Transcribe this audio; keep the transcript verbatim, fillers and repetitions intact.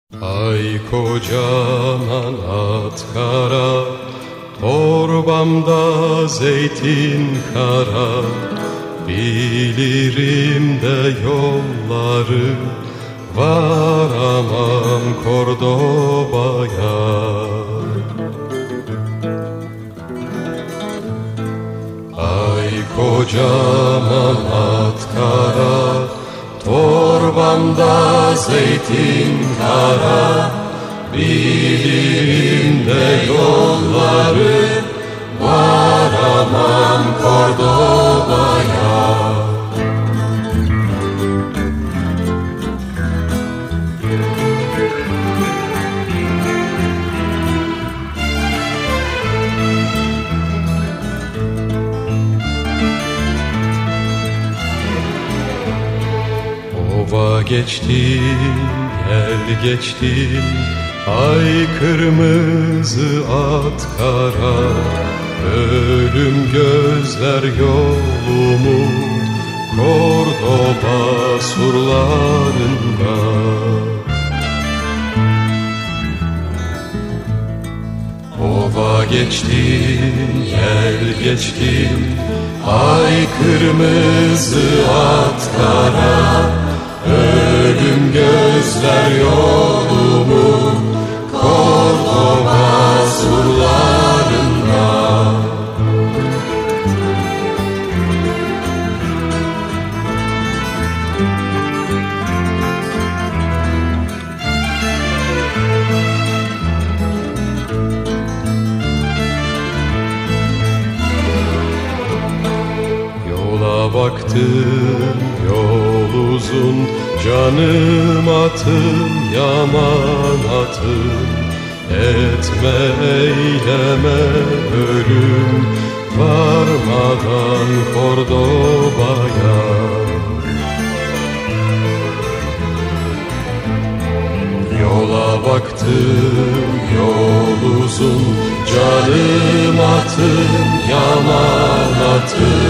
Ay kocaman at kara, torbamda zeytin kara. Bilirim de yolları, varamam Kordoba'ya. Ay kocaman at kara, torbamda zeytin kara. Bilirim de yolları, varamam Kordoba'ya. Ova geçtim, yel geçtim, ay kırmızı at kara. Ölüm gözler yolumu Kordoba surlarında. Ova geçtim, yel geçtim, ay kırmızı at kara. Ölüm gözler yolumu Kordoba surlarında. Yola baktım, yol uzun, canım atım, yaman atım. Etme eyleme ölüm, varmadan Kordoba'ya. Yola baktım, yol uzun, canım atım, yaman atım.